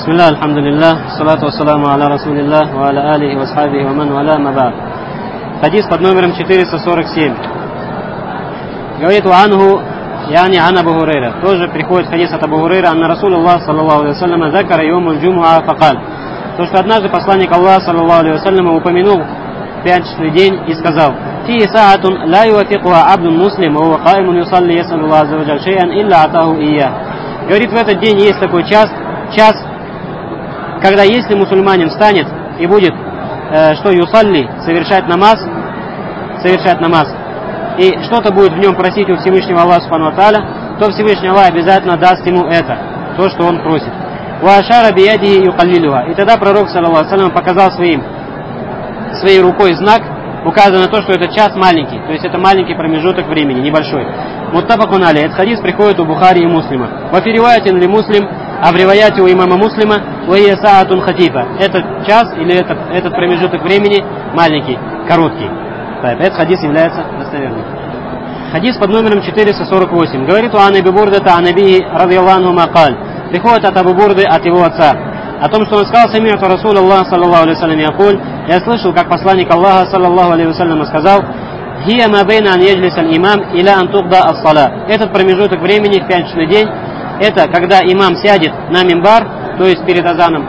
Бисмилlah, альхамдулиллах, салату вассаламу аля расулиллах, ва аля алихи ва асхабихи ва ман валя маба. Хадис под номером 447. Говорит анху, яни ан Абу Хурайра. Тоже приходит хадис от Абу Хурайра, анна Расулуллах саллаллаху алейхи ва саллям закара йомуль джумуа факаль. То, что однажды посланник Аллаха саллаллаху алейхи ва саллям упомянул пятничный день и сказал: «Фи саатун ла юафикуа абдун муслим, ва каимун юсалли ясаллу азза ва джаль шей'ан илля атаху ия». Говорит, в этот день есть такой час, когда если мусульманин встанет и будет, что юсалли, совершать намаз, и что-то будет в нем просить у Всевышнего Аллаха субхану ва тааля, то Всевышний Аллах обязательно даст ему это, то, что он просит. Ва ашара биядихи юкаллилуха. И тогда пророк саллаллаху алейхи ва саллям показал своей рукой знак, указывая на то, что этот час маленький, то есть это маленький промежуток времени, небольшой. Муттафакун алейх. Этот хадис приходит у Бухари и Муслима. Ва фи риваятин ли Муслим, а в риваяте у имама Муслима ва хия саатун хатифа. Этот час или этот промежуток времени маленький, короткий. Этот хадис является достоверным. Хадис под номером 448. Говорит у Ан Аби Бурдата ан Абиhi радийаллаху анху мақаль. Приходит от Абу Бурды, от его отца, о том, что он сказал: «Сами'ту Расулаллах саллаллаху алейхи ва саллям якуль». Я слышал, как посланник Аллаха саллаллаху алейхи ва саллям сказал: «Хия ма бейна ан яджлиса аль-имам иля ан тугда ас-сала». Этот промежуток времени в пятничный день, это когда имам сядет на мимбар, то есть перед азаном,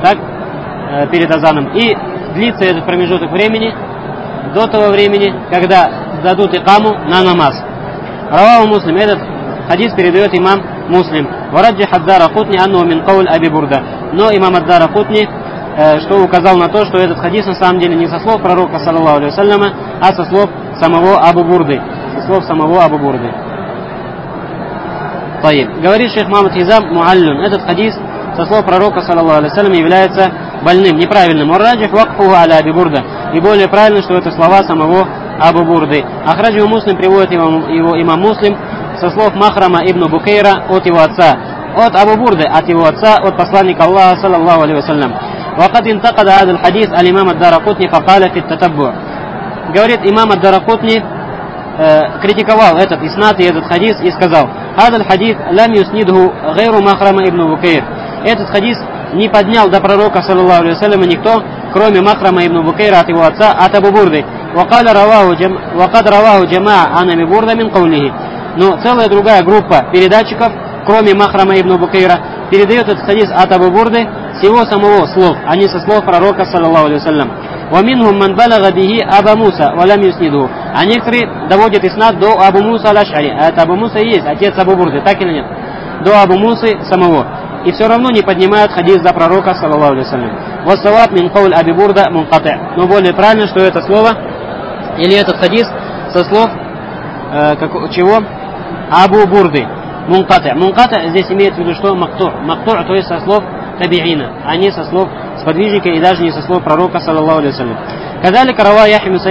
и длится этот промежуток времени до того времени, когда дадут икаму на намаз. Раваху Муслим. Этот хадис передает имам Муслим. Вараджих ад-Даракутни аннаху мин кауль Аби Бурда. Но имам ад-Даракутни, что указал на то, что этот хадис на самом деле не со слов пророка саллаллаху алейхи ва салляма, а со слов самого Абу Бурды. Говорит шейх Мухаммад Хизам муаллюн. Этот хадис со слов пророка саллаллаху алейхи ва салляма является больным, неправильным. Вараджих вакфуху аля Аби Бурда. И более правильно, что это слова самого Абу Бурды. Ахраджу Муслим приводит его имам Муслим со слов Махрама ибн Букейра от его отца, от Абу Бурды, от его отца, от посланника Аллаха саллаллаху алейхи ва саллям. Вакад интакада хадис аль-хадис аль-имам ад-Даракутни факаля фи ат-татаббу. Говорит, имам ад-Даракутни критиковал этот иснад и этот хадис и сказал: «Хадаль хадис лам юснидху гайру Махрама ибн Букейр». Этот хадис не поднял до пророка саллаллаху алейхи ва саллям никто, кроме Махрама ибн Букейра от его отца, от Абу Бурды. Вакад раваху джамаа ан Аби Бурда мин каулихи. Но целая другая группа передатчиков, кроме Махрама ибн Букейра, передает этот хадис от Абу Бурды с его самого слов, а не со слов пророка саллаллаху алейхи ва саллям. Ва минхум ман балага бихи Аба Муса ва лам юснидху. А некоторые доводят иснад до Абу Муса аль-Аш'ари. А это Абу Муса и есть отец Абу Бурды, так или нет? До Абу Мусы самого. И все равно не поднимают хадис до пророка саллаллаху алейхи ва саллям. Ва саваб мин кауль Аби Бурда мункати'. Но более правильно, что это слово или этот хадис со слов чего? Абу Бурды. Мункати' здесь имеется в виду что? Мактур, то есть со слов табиина, а не со слов сподвижника и даже не со слов пророка саллаллаху алейхи ва саллям. Казалика рава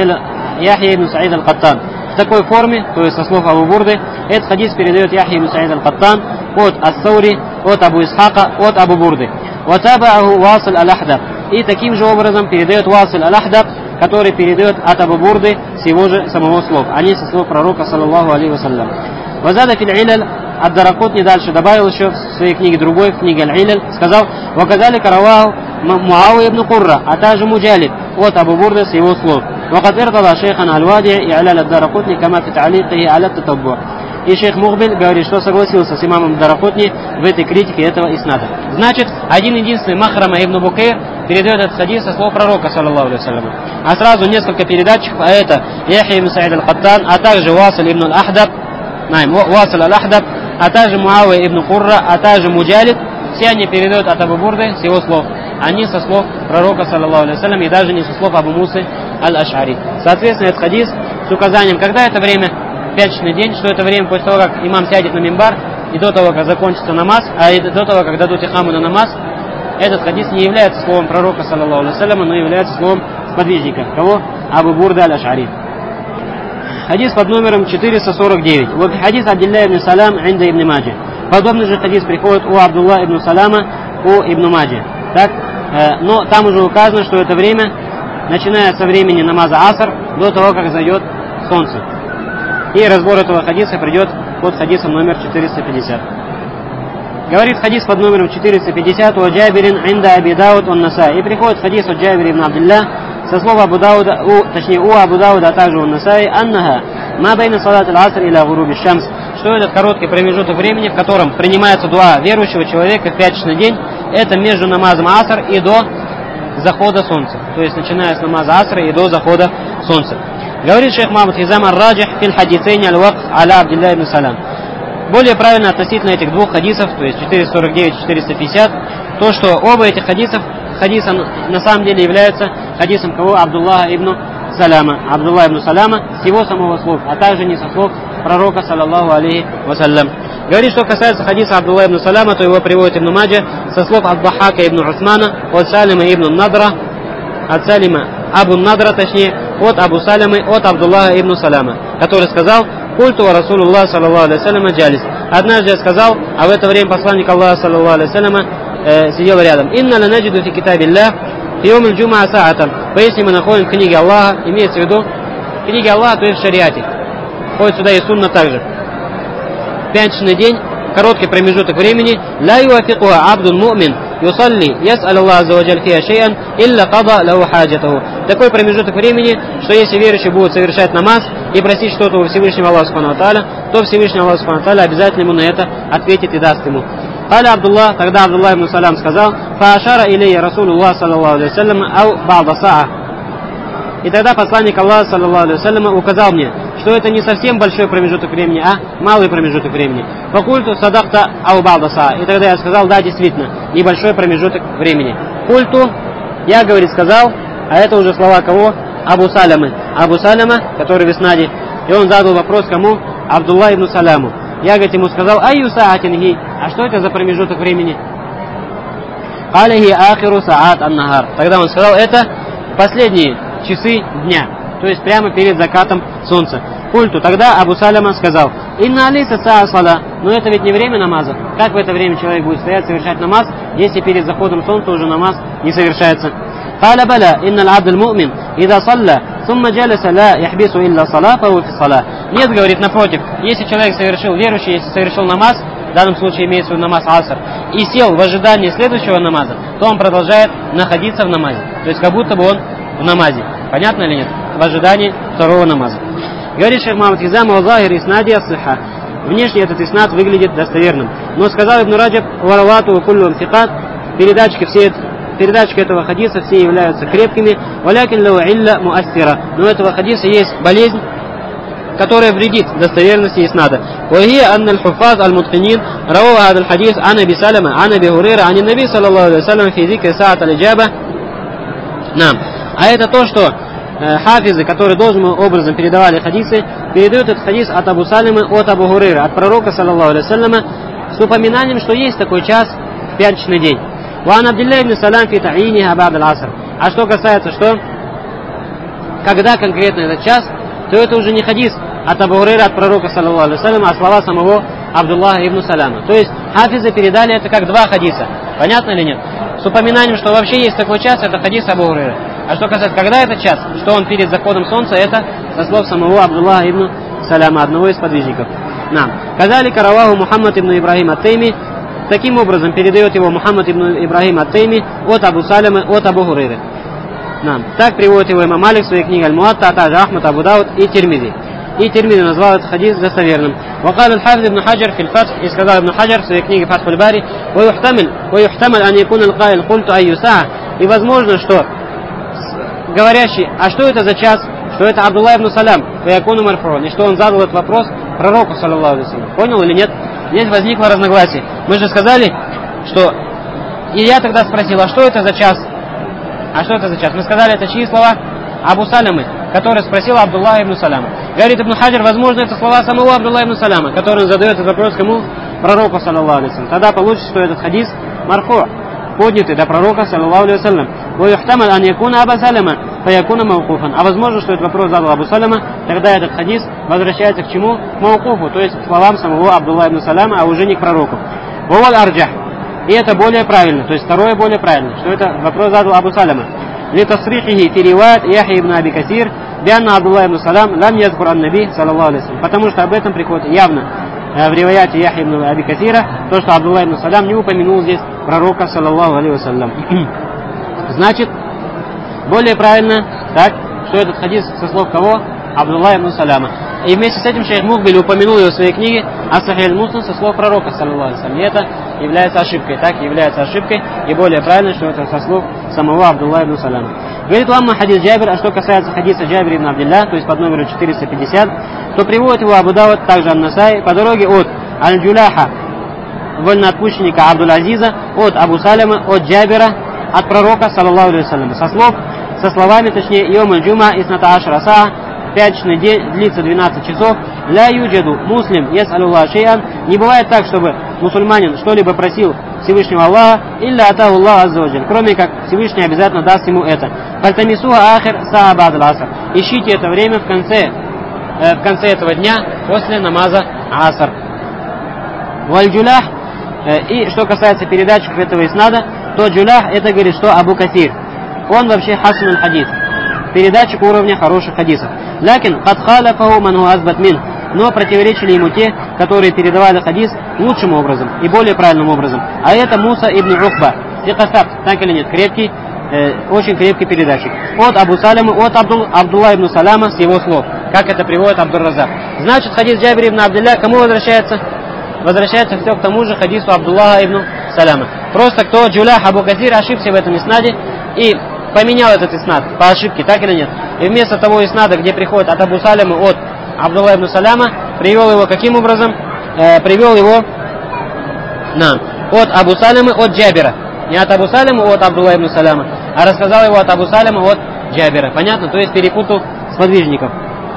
Яхья ибн Саид аль-Каттан. В такой форме, то есть со слов Абу Бурды, этот хадис передает Яхья ибн Саид аль-Каттан от Ас-Саури, от Абу Исхака, от Абу Бурды. Ватабааху Василь аль-Ахдаб. И таким же образом передает Василь аль-Ахдаб, который передает от Абу Бурды с его же самого слов, а не со слов пророка саллаллаху алейхи ва саллям. Вазада фил иляль, ад-Даракутни дальше добавил еще в своей книге другой, в книге Аль-Иляль, сказал: «Ваказалика раваху Муауия ибн Курра, а также Муджалид от Абу Бурды с его слов. Вакад иртада шейхан аль-Вади и'ляль ад-Даракутни кама фи та'лиқихи аля ат-татаббу». И шейх Мухбиль говорит, что согласился с имамом Даракутни в этой критике этого иснада. Значит, один-единственный Махрама ибн Букейр передает этот хадис со слов пророка саллаллаху алейхи ва саллям. А сразу несколько передатчиков, а это Яхья ибн Саид аль-Каттан, а также Василь ибн аль-Ахдаб, а также Муауия ибн Курра, а также Муджалид, все они передают от Абу Бурды с его слов, а не со слов пророка саллаллаху алейхи ва саллям и даже не со слов Абу Мусы аль-Аш'ари. Соответственно, этот хадис с указанием, когда это время, пятничный день, что это время после того, как имам сядет на мимбар и до того, как закончится намаз, а и до того, как дадут ихаму на намаз, этот хадис не является словом пророка саллаллаху алейхи ва саллям, но является словом сподвижника. Кого? Абу Бурда аль-Аш'ари. Хадис под номером 449. Вот хадис Абдилля ибн Салам инда ибн Маджи. Подобный же хадис приходит у Абдулла ибн Салама, у ибн Маджи. Так? Но там уже указано, что это время, начиная со времени намаза аср, до того, как зайдет солнце. И разбор этого хадиса придет под хадисом номер 450. Говорит хадис под номером 450 у Джабирин инда Аби Дауд он Насаи. И приходит хадис от Джабира ибн Абдилля со слова Абу Дауда, точнее у Абу Дауда, а также у Насаи, аннаха ма байна салат аль-аср иля гуруби шамс, что этот короткий промежуток времени, в котором принимается дуа верующего человека в пятничный день, это между намазом аср и до захода солнца. То есть начиная с намаза асра и до захода солнца. Говорит шейх Мухаммад Хизам ар-раджих фил хадисейни аль-вакф аля Абдилля ибн Салам. Более правильно относительно этих двух хадисов, то есть 449 и 450, то, что оба этих хадиса на самом деле являются хадисом кого? Абдуллаха ибн Салама. Абдуллах ибн Салама с его самого слов, а также не со слов пророка, саллаллаху алейхи вассалям. Говорит, что касается хадиса Абдуллаха ибн Салама, то его приводит Ибн Маджа со слов Ад-Дахака ибн Усмана, от Салима ибн Надра, от Салима Абу Надра, точнее, от Абу Салимы, от Абдуллаха ибн Салама, который сказал: «Культу ва Расулуллах саллаллаху алейхи вассалям джалис». Однажды я сказал, а в это время посланник Аллаха саллаллаху алейхи вассалям сидел рядом. «Инна ланаджиду фи китабиллах фи йом аль-джумаа саатан». Поясни, мы находим в книге Аллаха, имеется в виду в книге Аллаха, то есть в шариате. Входит сюда и сунна также. Пятничный день, короткий промежуток времени. «Ла юафикуха абдун му'мин юсалли яс'аль Аллах азза ва джаль фиха шей'ан илля қада лаху хаджатаху». Такой промежуток времени, что если верующий будет совершать намаз и просить что-то у Всевышнего Аллаха субхану ва тааля, то Всевышний Аллах субхану ва тааля обязательно ему на это ответит и даст ему. Аля Абдуллах, тогда Абдуллах ибн Салам сказал: «Фаашара илейя Расулуллах саллаллаху алейхи вассалям ау ба'да саа». И тогда посланник Аллаха саллаллаху алейхи вассалям указал мне, что это не совсем большой промежуток времени, а малый промежуток времени. Факульту садахта ау ба'да саа. И тогда я сказал: да, действительно, небольшой промежуток времени. Культу, я, говорит, сказал, а это уже слова кого? Абу Салямы. Абу Саляма, который в Иснаде. И он задал вопрос кому? Абдуллах ибн Саляму. Я, говорит, ему сказал: айю саатинги, а что это за промежуток времени? Алихи ахиру саат ан-нахар. Тогда он сказал: это последние часы дня, то есть прямо перед закатом солнца. Культу, тогда Абу Саляма сказал: инна алиса саа сала, но это ведь не время намаза. Как в это время человек будет стоять, совершать намаз, если перед заходом солнца уже намаз не совершается? قال بلى إن العبد المؤمن إذا صلى ثم جلس لا يحبس إلا صلاة فهو في الصلاة. Нет, говорит, напротив, если человек совершил, верующий, если совершил намаз, в данном случае имеется в виду намаз аср, и сел в ожидании следующего намаза, то он продолжает находиться в намазе. То есть как будто бы он в намазе. Понятно или нет? В ожидании второго намаза. Говорит шейх Мухаммад Хизам: «Вазахир иснади ас-сиха». Внешне этот иснад выглядит достоверным. Но сказал Ибн Раджаб: «Варавату куллу амсикат». Передачки этого хадиса все являются крепкими. «Валякин лау илля муассира». Но у этого хадиса есть болезнь, которая вредит достоверности иснада. وهي أن الحفاظ المتقنين رووا هذا الحديث عن أبي سلمة عن أبي هريرة عن النبي صلى الله عليه وسلم في ذكر ساعة الإجابة. Нам. А это то, что хафизы, которые должным образом передавали хадисы, передают этот хадис от Абу Салимы, от Абу Хурейры, от пророка, саллаллаху алейхи вассаляма, с упоминанием, что есть такой час в пятничный день. وعن عبد الله بن سلام في تعيينها بعد العصر. А что касается, что когда конкретно этот час, то это уже не хадис от Абу Хурейры, от пророка, саллаллаху алейхи вассаляма, а слова самого Абдуллаха ибн Салама. То есть хафизы передали это как два хадиса. Понятно или нет? С упоминанием, что вообще есть такой час, это хадис Абу Хурейры. А что касается, когда этот час, что он перед заходом солнца, это со слов самого Абдуллаха ибн Салама, одного из подвижников. Нам. Казалика раваху Мухаммад ибн Ибрахим ат-Тайми. Таким образом передает его Мухаммад ибн Ибрахим ат-Тайми от Абу Салямы, от Абу Хурейры. Нам. Так приводит его имам Малик в своей книге Аль-Муатта, а также Ахмад, Абу Дауд и Тирмизи. И Тирмизи назвал этот хадис достоверным. وقال الحافظ ابن حجر في الفتح, и сказал Ибн Хаджар в своей книге Фатх аль-Бари: ويحتمل أن يكون القائل قلت أي ساعة. И возможно, что говорящий: а что это за час? Что это Абдуллах ибн Салям, ваякуну марфуан, и что он задал этот вопрос пророку, саллаллаху алейхи вассалям. Понял или нет? Здесь возникло разногласие. Мы же сказали, что... И я тогда спросил: а что это за час? А что это за час? Мы сказали, это чьи слова? Абу Салямы, который спросил Абдуллаха ибн Саляма. Говорит Ибн Хаджар: возможно, это слова самого Абдуллаха ибн Саляма, который задает этот вопрос кому? Пророку, саллаллаху алейхи вассалям. Тогда получится, что этот хадис марфу, поднятый до пророка, саллаллаху алейхи вассалям. ويحتمل أن يكون أبا سلمة فيكون موقوفا. А возможно, что этот вопрос задал Абу Саляма, тогда этот хадис возвращается к чему? К маукуфу, то есть к словам самого Абдуллаха ибн Саляма, а уже не к пророку. Ваваль арджах. И это более правильно, то есть второе более правильно, что это вопрос задал Абу Саляма. لتصريحه في رواية يحيى بن أبي كثير بأن عبد الله بن سلام لم يذكر النبي صلى الله عليه وسلم. Потому что об этом приходит явно в риваяте Яхья ибн Аби Касира, то, что Абдулла ибн Салям не упомянул здесь пророка, саллаллаху алейхи вассалям. Значит, более правильно, так, что этот хадис со слов кого? Абдулла ибн Саляма. И вместе с этим шейх Мукбель упомянул его в своей книге Ас-Сахих аль-Муслим со слов пророка, саллаллаху алейхи вассалям. И это является ошибкой, так, является ошибкой, и более правильно, что это со слов самого Абдулла ибн Саляма. Говорит Ламма хадис Джабир, а что касается хадиса Джабир ибн Абдилля, то есть под номером 450, то приводит его Абу Дауд, также Ан-Насаи, по дороге от Аль-Джуляха, вольноотпущенника Абдул-Азиза, от Абу Саляма, от Джабира, от пророка, саллаллаху алейхи вассалям, со словами, точнее, Йом аль-Джума исната ашра саа, пятничный день длится 12 часов, ля юджаду муслим ясалюллах шейан, не бывает так, чтобы мусульманин что-либо просил Всевышнего Аллаха, илля атаху Аллах аззаваджаль, кроме как Всевышний обязательно даст ему это. Фальтамисуха ахир саа ба'д аль-аср, ищите это время в конце этого дня, после намаза аср. Валь-Джулях, и что касается передатчиков этого иснада, то Джулях это говорит, что Абу Касир. Он вообще хасан аль-хадис, передатчик уровня хороших хадисов. Лякин кад халафаху ман хуа азбат мин, но противоречили ему те, которые передавали хадис лучшим образом и более правильным образом. А это Муса ибн Ухба, сикасаб, так или нет, крепкий, очень крепкий передатчик. От Абу Саляма, от Абдулла ибн Саляма с его слов, как это приводит Абдур-Разак. Значит, хадис Джабир ибн Абдилля кому возвращается? Возвращается все к тому же хадису Абдуллаха ибн Саляма. Просто кто Джулях Абу Касир ошибся в этом иснаде и поменял этот иснад по ошибке, так или нет. И вместо того иснада, где приходит от Абу Саляма от Абдулла ибн Саляма, привел его каким образом? Привел его от Абу Саляма от Джабира. Не от Абу Саляма от Абдулла ибн Саляма, а рассказал его от Абу Саляма от Джабира. Понятно? То есть перепутал сподвижников.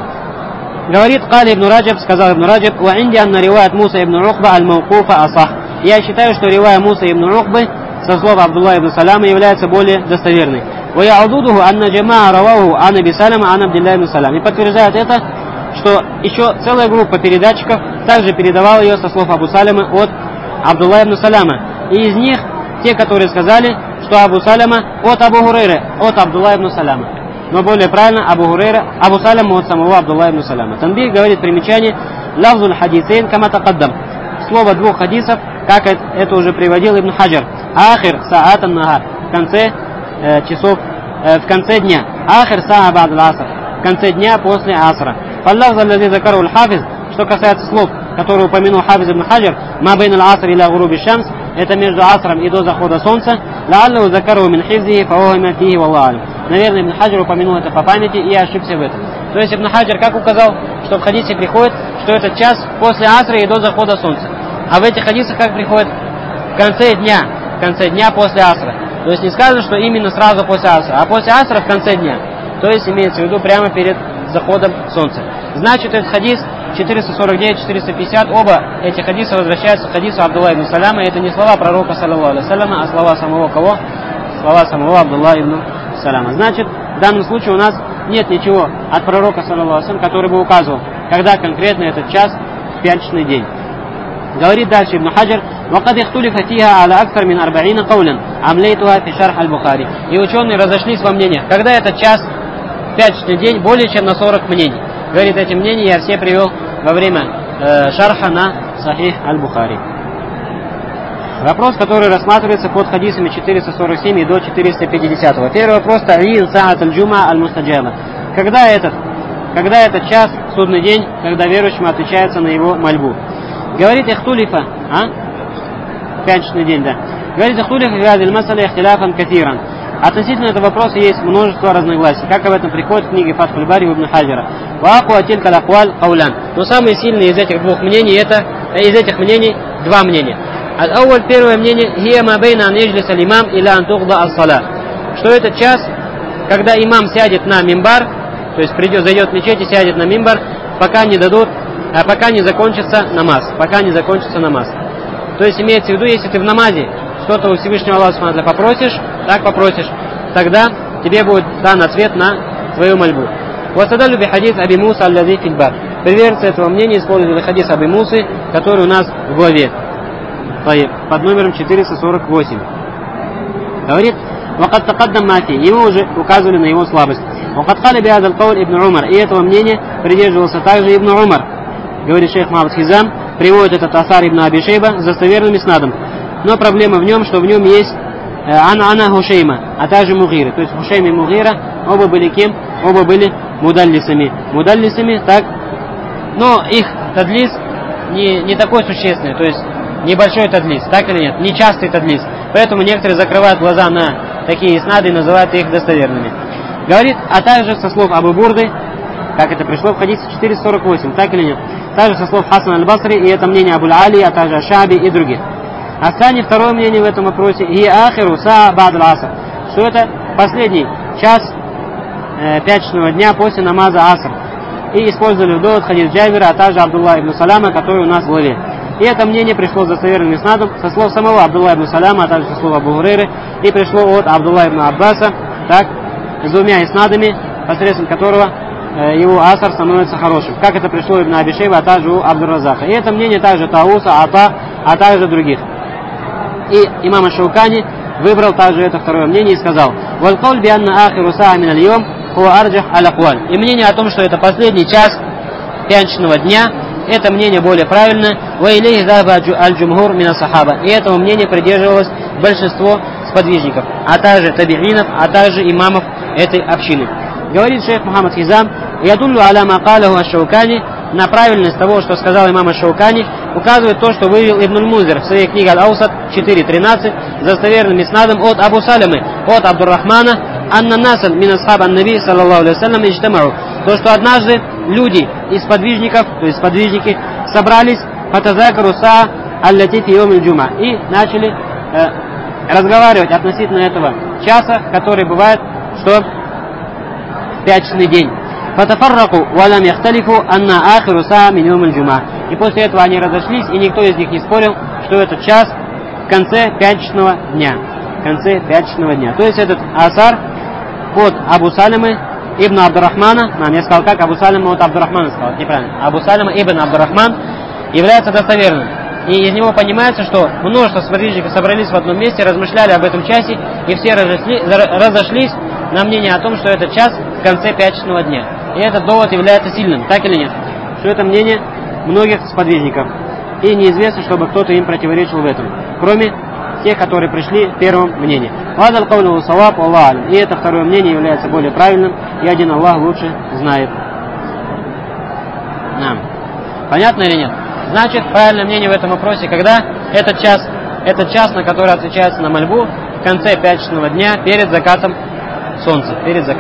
Говорит Кали ибн Раджаб, сказал ибн Раджаб, «Ва инди анна риваят Муса ибн Ухба аль-Маукуфа асах». Я считаю, что ривая Муса ибн Ухбы со слов Абдулла ибн Саляма является более достоверной. «Ва яудудуху анна джамаа раваху ан Аби Саляма ан Абдилля ибн Салям». И подтверждает это, что еще целая группа передатчиков также передавала ее со слов Абу Саляма от Абдулла ибн Саляма. И из них те, которые сказали, что Абу Саляма от Абу Хурейры, от Абдулла ибн Саляма. Но более правильно Абу Саляма от самого Абдулла ибн Саляма. Танбих говорит примечание «Лавзуль хадисейн кама тақаддам». Слово двух хадисов, как это уже приводил Ибн Хаджар. Ахир саатан нагар, в конце часов, в конце дня. Ахир саа ба'д аль-аср, в конце дня после асра. Фаллавз аллази закару аль-хафиз, что касается слов, которые упомянул Хафиз Ибн Хаджар, ма бейн аль-аср иля гуруби шамс, это между асром и до захода солнца, лааллаху закару мин хифзихи фауахима фихи валлаху алим. Наверное, Ибн Хаджар упомянул это по памяти и ошибся в этом. То есть Ибн Хаджар как указал, что в хадисе приходит, что это час после асра и до захода солнца. А в этих хадисах как приходит? В конце дня после асра. То есть не сказано, что именно сразу после асра, а после асра в конце дня. То есть имеется в виду прямо перед заходом солнца. Значит, этот хадис 449-450, оба эти хадиса возвращаются к хадису Абдулла ибн Саляма. И это не слова пророка, саллаллаху алейхи вассаляма, а слова самого кого? Слова самого Абдулла ибн Саляма. Значит, в данном случае у нас нет ничего от пророка, саллаллаху алейхи вассалям, который бы указывал, когда конкретно этот час в пятничный день. Говорит дальше Ибн Хаджар, وَقَدْ اخْتُلِفَ فِيهَا عَلَى أَكْثَرَ مِنْ 40 قَوْلًا أَمْلَيْتُهَا فِي شَرْحِ الْبُخَارِ. И ученые разошлись во мнениях, когда этот час в пятничный день, более чем на 40 мнений. Говорит, эти мнения я все привел во время шарха на Сахих аль-Бухари. Вопрос, который рассматривается под хадисами 447 и до 450. Первый вопрос, та'ин саат аль-джума аль-мустаджаба. Когда этот час, судный день, когда верующим отвечается на его мольбу. Говорит ихтулифа, пятничный день, да. Говорит ихтулифа в гадиль масаля ихтиляфан катиран. Относительно этого вопроса есть множество разногласий, как об этом приходит в книге Фатхуль Бари Ибн Хаджара. Ваку атиль калакваль каулян. Но самые сильные из этих двух мнений, из этих мнений два мнения. Аль-Ауаль, первое мнение, хия ма бейна ан яджлиса аль-имам иля ан тугда ас-салат. Что этот час, когда имам сядет на мимбар, то есть зайдет в мечеть и сядет на мимбар, пока не закончится намаз. То есть имеется в виду, если ты в намазе что-то у Всевышнего Аллаха попросишь, тогда тебе будет дан ответ на твою мольбу. Васадалю би хадис Аби Муса аллази фил баб. Приверженцы этого мнения использовали хадис Аби Мусы, который у нас в главе. Под номером 448. Говорит, وقد تقدم ما فيه, ему уже указывали на его слабость. وقد قال بهذا القول ابن عمر, и этого мнения придерживался также Ибн Умар. Говорит шейх Мухаммад Хизам, приводит этот асар ибн Аби Шейба с достоверным иснадом. Но проблема в нем, что в нем есть Ана Хушейма, а также Мугира. То есть Хушейм и Мугира оба были кем? Оба были мудаллисами. Мудаллисами, так, но их тадлис не такой существенный, то есть небольшой тадлис, так или нет, нечастый тадлис. Поэтому некоторые закрывают глаза на такие иснады и называют их достоверными. Говорит, а также со слов Абу Бурды, как это пришло в хадисе 448, так или нет, также со слов Хасан аль-Басри, и это мнение Абу Али, а также Шаби и других. Астани, второе мнение в этом вопросе, и ахиру саа ба'д аль-аср, что это последний час пятничного дня после намаза аср. И использовали в довод хадис Джабира, а также Абдулла ибн Салама, который у нас в главе. И это мнение пришло с достоверным иснадом со слов самого Абдулла ибн Салама, а также со слов Абу Хурейры, и пришло от Абдулла ибн Аббаса, так, с двумя иснадами, посредством которого его асар становится хорошим. Как это пришло ибн Аби Шейба, а также у Абдур-Разака. И это мнение также Тауса, Ата, а также других. И имам Шаукани выбрал также это второе мнение и сказал: «Валькауль бианна ахиру саа мин аль-йом хуа арджах аль-акваль». И мнение о том, что это последний час пятничного дня, это мнение более правильное. «Ва илейхи заба аль-джумхур мин ас-сахаба». И этому мнению придерживалось большинство сподвижников, а также табиинов, а также имамов этой общины. Говорит шейх Мухаммад Хизам: «Ядуллу аля ма калаху аш-Шаукани». На правильность того, что сказал имам аш-Шаукани, указывает то, что вывел Ибн аль-Мунзир в своей книге Аль-Аусат 4.13 за достоверным иснадом от Абу Салямы, от Абдуррахмана, «Анна насан мин асхаб ан-наби саллаллаху алейхи вассалям иджтамау». То, что однажды люди из подвижников, то есть подвижники, собрались фатазакару саа аллати фи йом аль-джума и начали разговаривать относительно этого часа, который бывает, что пятничный день. Фатафарраку валам яхталифу анна ахиру саа мин йом аль-джума. И после этого они разошлись, и никто из них не спорил, что этот час в конце пятничного дня. В конце пятничного дня. То есть этот асар от Абу Салимы ибн Абдуррахмана, я сказал как, Абу Салима от Абдуррахмана сказал, неправильно. Абу Салима ибн Абдуррахман является достоверным. И из него понимается, что множество сподвижников собрались в одном месте, размышляли об этом часе, и все разошлись на мнение о том, что этот час в конце пятничного дня. И этот довод является сильным, так или нет? Что это мнение многих сподвижников. И неизвестно, чтобы кто-то им противоречил в этом, кроме тех, которые пришли в первом мнении. И это второе мнение является более правильным, и один Аллах лучше знает. Понятно или нет? Значит, правильное мнение в этом вопросе, когда этот час, на который отвечается на мольбу, в конце пятничного дня, перед закатом солнца.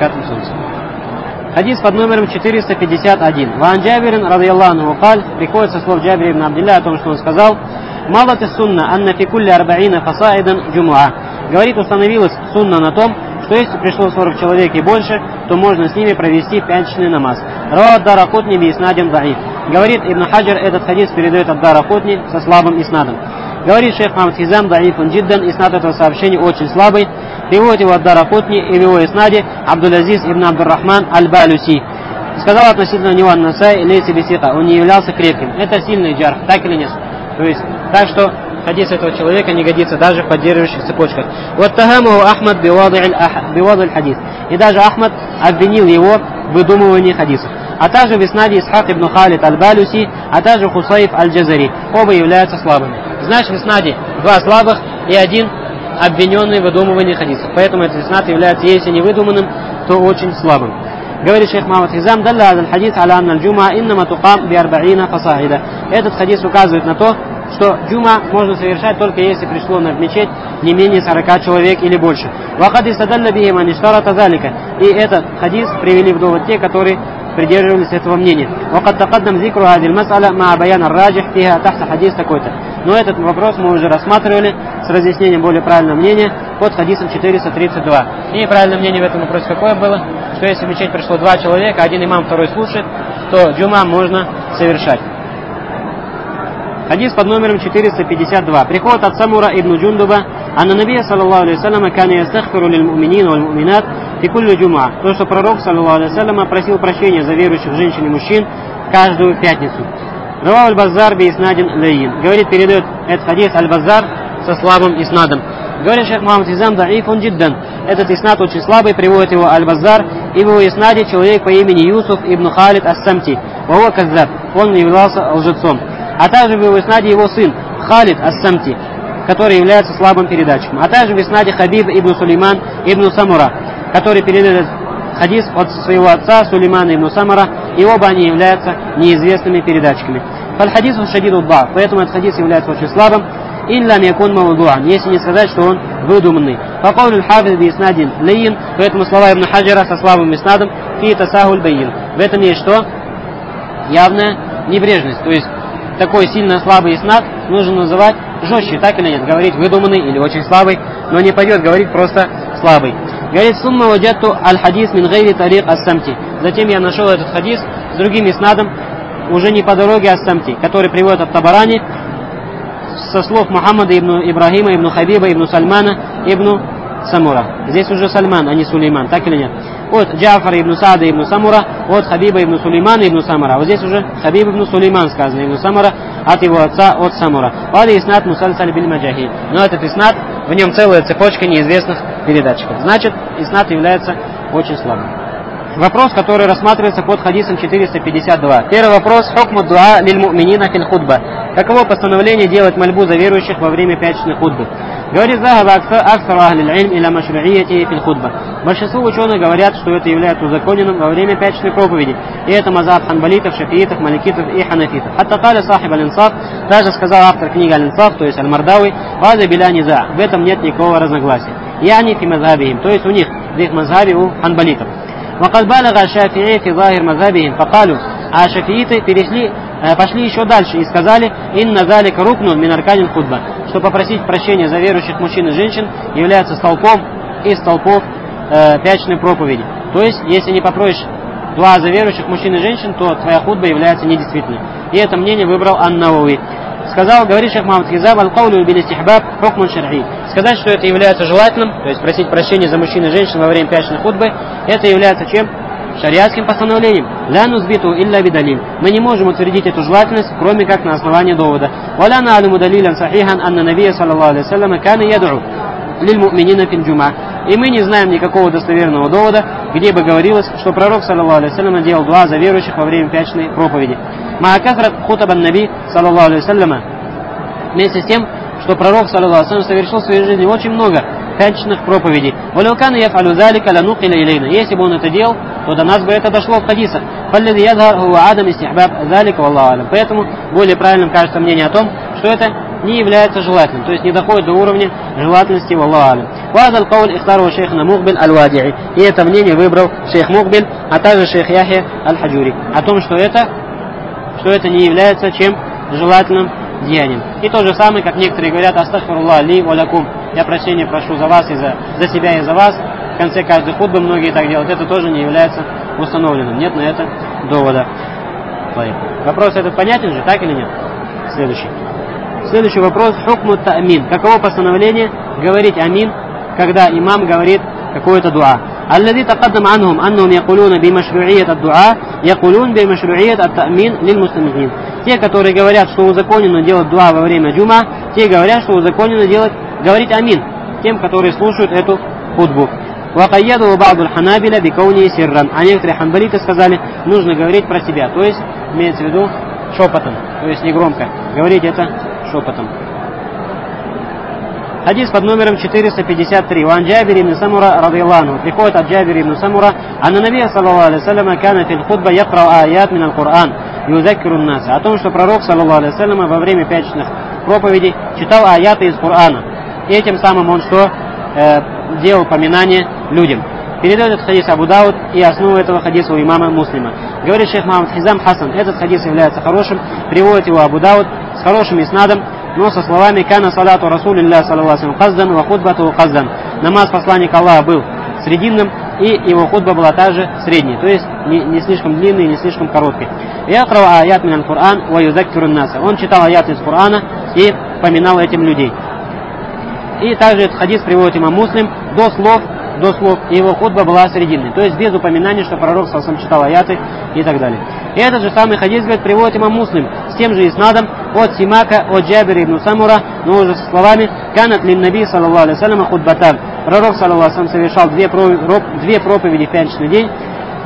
Хадис под номером 451. Ван Джабирин радийаллаху анху каль, приходит со слов Джабира ибн Абдилля о том, что он сказал: «Малат ис-сунна анна фи кулли арба'ина фасаидан джумуа». Говорит, установилась сунна на том, что если пришло 40 человек и больше, то можно с ними провести пятничный намаз. Рават Даракутни би иснадин даиф. Говорит Ибн Хаджар, этот хадис передает от Даракутни со слабым иснадом. Говорит шейх Мухаммад Хизам: даифун джиддан, иснад этого сообщения очень слабый. Приводит его от Даракутни и в его иснаде Абдул-Азиз ибн Абдуррахман аль-Балюси. Сказал относительно него Ан-Насай лейси бисика, он не являлся крепким. Это сильный джарх, так или нет? То есть, так что хадис этого человека не годится даже в поддерживающих цепочках. Вот тахамуху Ахмад бивадаль хадис. И даже Ахмад обвинил его в выдумывании хадисов. А также в иснаде Исхак ибн Халид аль-Балюси, а также Хусайф аль-Джазари. Оба являются слабыми. Значит, в иснаде два слабых и один обвиненный в выдумывании хадисов. Поэтому этот иснад является, если не выдуманным, то очень слабым. Говорит шейх Мухаммад Хизам: «Далла адаль хадис аля анна аль-джума иннама туқам би арба'ина фасахида». Этот хадис указывает на то, что джума можно совершать только если пришло в мечеть не менее 40 человек или больше. «Вақад истадалла бихи ман иштарата залика». И этот хадис привели в довод те, которые придерживались этого мнения. «Вақад тақаддам зикру хадиль мас'аля ма баян ар-раджих фиха тахта хадис такой-то». Но этот вопрос мы уже рассматривали с разъяснением более правильного мнения под хадисом 432. И правильное мнение в этом вопросе какое было? Что если в мечеть пришло 2 человека, один имам, второй слушает, то джума можно совершать. Хадис под номером 452. Приходит от Самура ибн Джундуба: «Анна набия саллаллаху алейхи вассалям кана ястагфиру лиль муминин валь муминат фи кулли джумуа». То, что пророк саллаллаху алейхи вассалям просил прощения за верующих женщин и мужчин каждую пятницу. Равау аль-Баззар би иснадин лейин. Говорит, передает этот хадис аль-Баззар со слабым иснадом. Говорит шейх Мухаммад Хизам: даифун джиддан. Этот иснад очень слабый, приводит его аль-Баззар, и в его иснаде человек по имени Юсуф ибн Халид ас-Самти. Вахуа каззаб. Он являлся лжецом. а также в его иснаде его сын Халид ас-Самти, который является слабым передатчиком, а также в иснаде Хабиб ибн Сулейман ибн Самура, который передает хадис от своего отца Сулеймана ибн Самара, и оба они являются неизвестными передатчиками. Фаль-хадису шадиду д'аф, поэтому этот хадис является очень слабым, илля мякун мавдуан, если не сказать, что он выдуманный. Факауль хафиз би иснадин лейн, поэтому слова Ибн Хаджара со слабым иснадом фи тасахуль байин. В этом есть что? Явная небрежность, то есть такой сильно слабый иснад нужно называть жестче, так или нет, говорить выдуманный или очень слабый, но не пойдет говорить просто слабый. Говорит, сумма ваджатту аль-хадис мин гайри тарик ас-самти. Затем я нашел этот хадис с другим иснадом, уже не по дороге ас-самти, который приводит от Табарани со слов Мухаммада ибн Ибрахима, ибн Хабиба, ибн Сальмана, ибн Самура. Здесь уже Сальман, а не Сулейман, так или нет? От Джафара ибн Саада ибн Самура, от Хабиба ибн Сулеймана ибн Самура. Вот здесь уже Хабиб ибн Сулейман сказано, ибн Самура, от его отца, от Самура. Вали иснат мусальсаль биль маджахи. Но этот иснат, в нем целая цепочка неизвестных передатчиков. Значит, иснат является очень слабым. Вопрос, который рассматривается под хадисом 452. Первый вопрос. Хукму дуа лиль му'минина фил худба. Каково постановление делать мольбу за верующих во время пятничной худбы? Говорит, захаба аксару ахлиль ильм иля машру'ияти фил худба. Большинство ученых говорят, что это является узаконенным во время пятничной проповеди. И это мазхаб ханбалитов, шафиитов, маликитов и ханафитов. Хатта каля сахиб аль-инсаф, даже сказал автор книги аль-инсаф, то есть аль-Мардауи, ваза биля низа. В этом нет никакого разногласия. Яни фи мазхабихим, то есть у них, в их мазхабе у ханбалитов. وقد بالغ الشافعي في ظاهر مذهبهم فقالوا, а шафииты пошли еще дальше и сказали, инна залика рукнун мин арканил худба, что попросить прощения за верующих мужчин и женщин является столпом из столпов пятничной проповеди. То есть, если не попросишь дуа за верующих мужчин и женщин, то твоя худба является недействительной. И это мнение выбрал ан-Навави. Говорит шейх Мухаммад Хизам, аль-каулю бил истихбаб хукмун шар'и. Сказать, что это является желательным, то есть просить прощения за мужчин и женщин во время пятничной худбы, это является чем? Шариатским постановлением. Ла нузбиту илля бидалиль. Мы не можем утвердить эту желательность, кроме как на основании довода. Валя на'алиму далилан сахихан анна набия саллаллаху алейхи вассалям кана яд'у лиль му'минина фил джума. И мы не знаем никакого достоверного довода, где бы говорилось, что пророк саллаллаху алейхи вассалям делал дуа за верующих во время пятничной проповеди. Ма касрат хутабан наби саллаллаху алейхи вассалям. Вместе с тем, что пророк саллаллаху алейхи вассалям совершил в своей жизни очень много пятничных проповедей. Если бы он это делал, то до нас бы это дошло в хадисах. Поэтому более правильным кажется мнение о том, что это не является желательным, то есть не доходит до уровня желательности, валлаху алям. И это мнение выбрал шейх Мукбиль, а также шейх Яхья аль-Хаджури, о том, что это не является чем желательным деянием. И то же самое, как некоторые говорят, астагфируллах ли валякум, я прощения прошу за вас и за себя и за вас. В конце каждой худбы многие так делают. Это тоже не является установленным. Нет на это довода. Вопрос этот понятен же, так или нет? Следующий вопрос. Хукму та'мин. Каково постановление говорить амин, когда имам говорит какое-то дуа? الذي تقدم عنهم أنهم يقولون بمشروعية الدعاء يقولون بمشروعية التأمين للمستمعين. Те, которые говорят, что узаконено делать дуа во время джума, те говорят, что узаконено говорить амин тем, которые слушают эту худбу. وقيده بعض الحنابلة بكونه سرا. А некоторые ханбалиты сказали, нужно говорить про себя, то есть имеется в виду шепотом, то есть не громко, говорить это шепотом. Хадис под номером 453. Ван Джабир ибн Самура радийаллаху анху. Приходит от Джабира ибн Самура, анна набия саллаллаху алейхи вассалям кана фил худба якрау аят мин аль-Кур'ан юзаккиру н-нас. О том, что пророк саллаллаху алейхи вассалям во время пятничных проповедей читал аяты из Корана. И этим самым он что? Делал поминание людям. Передает этот хадис Абу Дауд, и основу этого хадиса у имама Муслима. Говорит шейх Мухаммад Хизам Хасан, этот хадис является хорошим, приводит его Абу Дауд с хорошим иснадом, но со словами «Кана салату Расулилля саллаллаху алейхи каздан ва худбату каздан». Намаз посланника Аллаха был срединным, и его худба была также средней, то есть не слишком длинной, не слишком короткой. «Якрау аят мин аль-Кур'ан ва юзаккиру н-наса». Он читал аяты из Корана и поминал этим людей. И также этот хадис приводит имам Муслим до слов, и его худба была срединной, то есть без упоминания, что пророк сам читал аяты и так далее. И этот же самый хадис, говорит, приводит имам Муслим с тем же иснадом от Симака, от Джабира ибн Самура, но уже со словами «Канат лин наби саллаллаху алейхи вассалям худбатан». Пророк саллаллаху алейхи вассалям совершал две проповеди в пятничный день.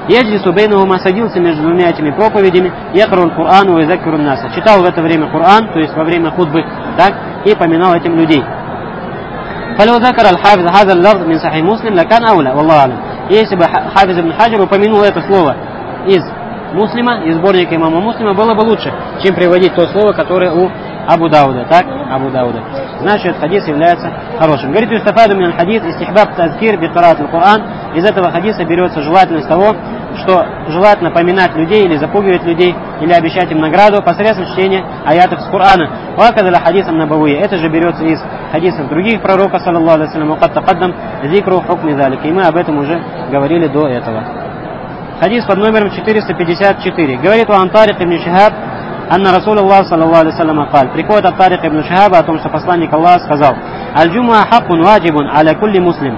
Яджлису бейнахума, садился между двумя этими проповедями, якру аль-Кур'ан ва язаккиру ан-наса. Читал в это время Кур'ан, то есть во время хутбы, так, и поминал этим людей. فلو ذكر الحافظ هذا اللفظ من صحيح مسلم لكان أولى والله أعلم. Если бы Хафиз ибн Хаджар упомянул это слово из Муслима, из сборника имама Муслима, было бы лучше, чем приводить то слово, которое у Абу Дауда. Так, Абу Дауда. Значит, этот хадис является хорошим. Говорит Юстафаду мин аль-хадис истихбаб тазкир би кираат аль-Кур'ан. Из этого хадиса берется желательность того, что желательно поминать людей или запугивать людей, или обещать им награду посредством чтения аятов с Кур'ана. Вакадала хадисом набавуи. Это же берется из хадисов других пророков, саллаллаху алейхи ва саллям, вакад тақаддам зикру хукми залик. И мы об этом уже говорили до этого. Хадис под номером 454. Говорит у Антарик ибн Шихаб, анна Расулуллах саллаллаху алейхи ва саллям каль. Приходит от Тарик ибн Шихаба о том, что посланник Аллаха сказал: аль-джумуа хаккун ваджибун аля кулли муслим.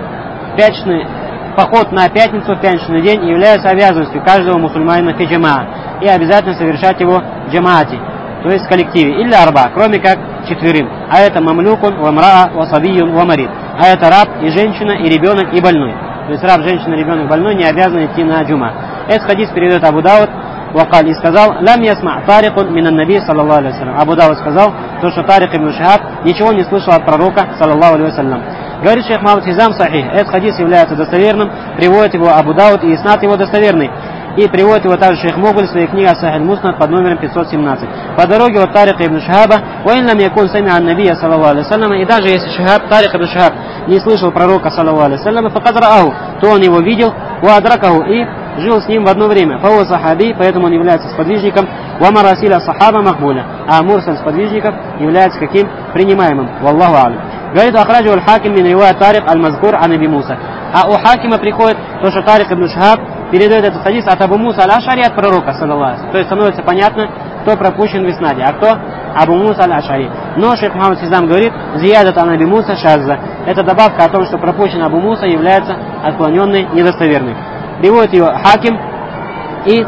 Поход на пятницу в пятничный день является обязанностью каждого мусульманина фи джамаа, и обязательно совершать его в джамаате, то есть в коллективе, или арба, кроме как четверым. А это мамлюкун, вамраа, васабиюн, вамарид. А это раб и женщина, и ребенок, и больной. То есть раб, женщина, ребенок, больной не обязаны идти на джума. Этот хадис передает Абу Дауд, и сказал: лам ясма тарикун минан наби саллаллаху алейхи ва саллям. Абу Дауд сказал, то, что Тарик ибн Шихаб ничего не слышал от пророка саллаллаху алейхи ва саллям. Говорит шейх Мухаммад Хизам сахих, этот хадис является достоверным, приводит его Абу Дауд, и иснад его достоверный. И приводит его также шейх Мугль в своей книге Сахих Муснад под номером 517. По дороге от Тарика ибн Шихаба, уинлам якун сами ан набия саллаллаху алейхи ва саллям, и даже если Тарик ибн Шихаб не слышал пророка саллаллаху алейхи ва саллям, факад рааху, то он его видел, ва адракаху, и жил с ним в одно время. Фауа сахаби, поэтому он является сподвижником, ва марасиля сахаба махбуля, а мурсаль сподвижников является каким? Принимаемым. Валлаху алям. Говорит ахраджу аль-Хаким мин ривая Тарик аль-Мазкур ан Аби Муса. А у Хакима приходит то, что Тарик ибн Шихаб передает этот хадис от Абу Муса аль-Ашари, от пророка саллаллаху алейхи ва саллям. То есть становится понятно, кто пропущен в иснаде, а кто? Абу Муса аль-Ашари. Но шейх Мухаммад Хизам говорит: зиядат ан Аби Муса шазза. Эта добавка о том, что пропущен Абу Муса, является отклоненной, недостоверной. Приводит ее Хаким, и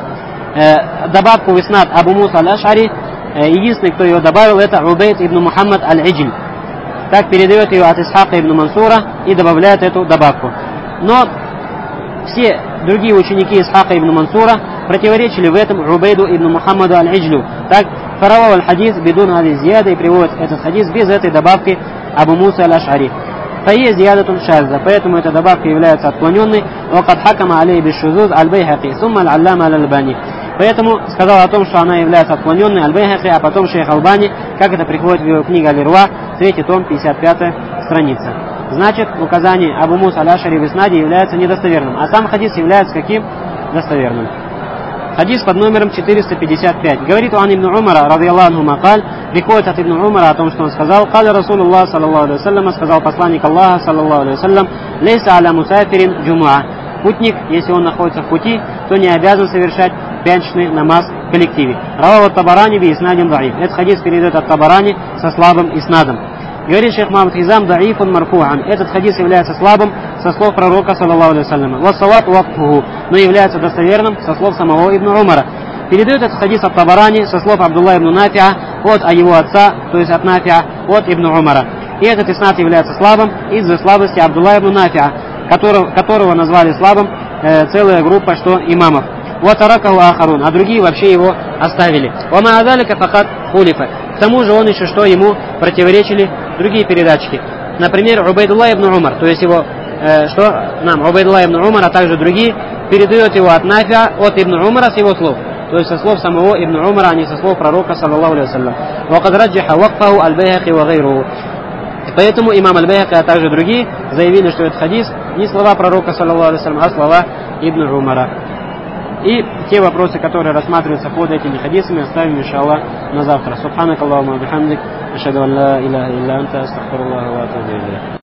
добавку в иснад Абу Муса аль-Ашари, единственный, кто ее добавил, это Убейд ибн Мухаммад аль-Иджль. Так передает ее от Исхака ибн Мансура и добавляет эту добавку. Но все другие ученики Исхака ибн Мансура противоречили в этом Убейду ибн Мухаммаду аль-Иджлю. Так фаравал аль-хадис бидун аль-зияда, и приводит этот хадис без этой добавки Абу Муса аль-Ашари. Фае зиядатун шазза, поэтому эта добавка является отклоненной. Вакад хакама алей бишшузуз аль-Байхаки, сумма аль-Аллама аль-Альбани. Поэтому сказал о том, что она является отклоненной аль-Байхаки, а потом шейх Албани, как это приходит в его книге Аль-Ирва, 3 том, 55 страница. Значит, указание Абу Муса аль-Ашари в иснаде является недостоверным, а сам хадис является каким? Достоверным. Хадис под номером 455. Говорит он ибн Умара, радийаллаху анху, макаль, приходит от ибн Умара о том, что он сказал: каля Расулуллах саллаллаху алейхи ва саллям, сказал посланник Аллаха саллаллаху алейхи ва саллям: лейса аля мусафирин джумуа. Путник, если он находится в пути, то не обязан совершать пятничный намаз в коллективе. Равау Табарани би иснадин даиф. Этот хадис передает от Табарани со слабым иснадом. Говорит шейх Мухаммад Хизам: даифун марфу'ан. Этот хадис является слабым со слов пророка саллаллаху алейхи ва саллям. Вассаваб вакфуху, но является достоверным со слов самого ибн Умара. Передает этот хадис от Табарани со слов Абдулла ибн Нафиа от его отца, то есть от Нафиа, от ибн Умара. И этот иснад является слабым из-за слабости Абдулла ибн Нафиа, которого назвали слабым целая группа что имамов. Ватаракаху ахарун, а другие вообще его оставили. Вама адалика факат хулифа. К тому же он еще что, ему противоречили другие передатчики. Например, Убайдулла ибн Умар, то есть его Убайдулла ибн Умар, а также другие, передает его от Нафиа, от ибн Умара с его слов. То есть со слов самого ибн Умара, а не со слов пророка саллаллаху алейхи ва саллям. Вакад раджиха вакфаху аль-Байхаки ва гайруху. Поэтому имам аль-Байхаки, а также другие заявили, что этот хадис не слова пророка саллаллаху алейхи ва саллям, а слова ибн Умара. И те вопросы, которые рассматриваются под этими хадисами, оставим, иншаллах, на завтра. Субханак Аллахумма бихамдик, ашхаду ан ла иляха илля анта, астагфируллаха ва атубу илейх.